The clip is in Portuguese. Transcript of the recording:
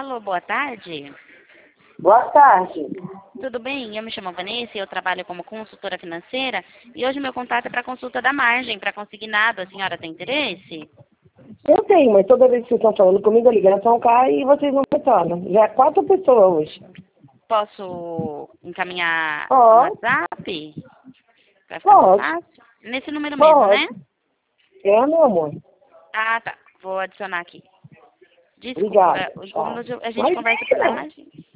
Alô, boa tarde. Boa tarde. Tudo bem? Eu me chamo Vanessa e eu trabalho como consultora financeira e hoje meu contato é para consulta da margem, para consignado. A senhora tem interesse? Eu tenho, mas toda vez que vocês estão falando comigo, a ligação cai e vocês não retornam. Já é 4 pessoas hoje. Posso encaminhar no Pode, WhatsApp? Para ficar mais pode, fácil? Nesse número mesmo, né? pode. É, meu amor. Ah, tá. Vou adicionar aqui. Obrigada. Desculpa, Tá. a gente conversa por Imagina. margem.